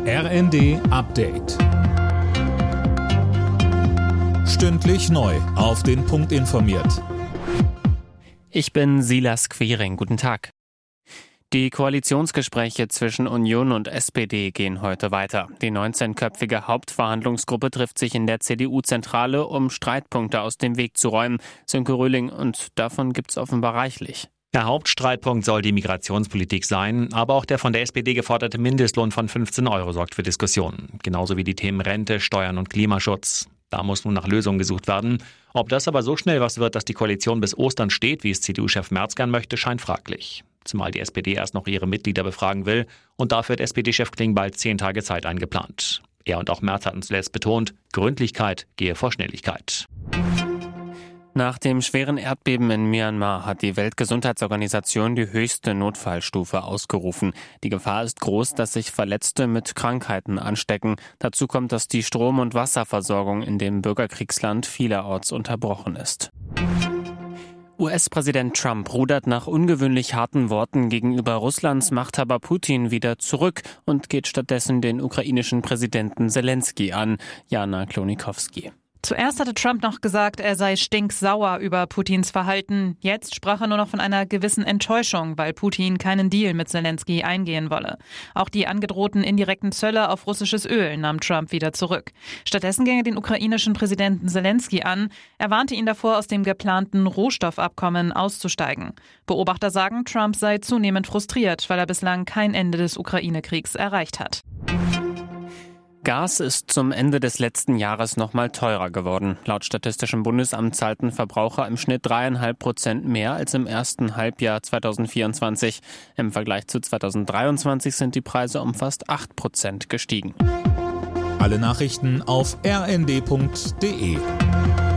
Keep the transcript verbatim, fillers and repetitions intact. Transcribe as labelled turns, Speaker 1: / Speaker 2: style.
Speaker 1: R N D Update. Stündlich neu auf den Punkt informiert.
Speaker 2: Ich bin Silas Quiring. Guten Tag. Die Koalitionsgespräche zwischen Union und S P D gehen heute weiter. Die neunzehnköpfige Hauptverhandlungsgruppe trifft sich in der C D U-Zentrale, um Streitpunkte aus dem Weg zu räumen. Sönke Röhling, und davon gibt's offenbar reichlich.
Speaker 3: Der Hauptstreitpunkt soll die Migrationspolitik sein, aber auch der von der S P D geforderte Mindestlohn von fünfzehn Euro sorgt für Diskussionen. Genauso wie die Themen Rente, Steuern und Klimaschutz. Da muss nun nach Lösungen gesucht werden. Ob das aber so schnell was wird, dass die Koalition bis Ostern steht, wie es C D U-Chef Merz gern möchte, scheint fraglich. Zumal die S P D erst noch ihre Mitglieder befragen will und dafür hat S P D-Chef Klingbeil zehn Tage Zeit eingeplant. Er und auch Merz hatten zuletzt betont, Gründlichkeit gehe vor Schnelligkeit.
Speaker 2: Nach dem schweren Erdbeben in Myanmar hat die Weltgesundheitsorganisation die höchste Notfallstufe ausgerufen. Die Gefahr ist groß, dass sich Verletzte mit Krankheiten anstecken. Dazu kommt, dass die Strom- und Wasserversorgung in dem Bürgerkriegsland vielerorts unterbrochen ist. U S-Präsident Trump rudert nach ungewöhnlich harten Worten gegenüber Russlands Machthaber Putin wieder zurück und geht stattdessen den ukrainischen Präsidenten Selenskyj an. Jana Klonikowski.
Speaker 4: Zuerst hatte Trump noch gesagt, er sei stinksauer über Putins Verhalten. Jetzt sprach er nur noch von einer gewissen Enttäuschung, weil Putin keinen Deal mit Selenskyj eingehen wolle. Auch die angedrohten indirekten Zölle auf russisches Öl nahm Trump wieder zurück. Stattdessen ging er den ukrainischen Präsidenten Selenskyj an. Er warnte ihn davor, aus dem geplanten Rohstoffabkommen auszusteigen. Beobachter sagen, Trump sei zunehmend frustriert, weil er bislang kein Ende des Ukraine-Kriegs erreicht hat.
Speaker 2: Gas ist zum Ende des letzten Jahres noch mal teurer geworden. Laut Statistischem Bundesamt zahlten Verbraucher im Schnitt dreieinhalb Prozent mehr als im ersten Halbjahr zweitausendvierundzwanzig. Im Vergleich zu zweitausenddreiundzwanzig sind die Preise um fast acht Prozent gestiegen.
Speaker 1: Alle Nachrichten auf r n d punkt d e.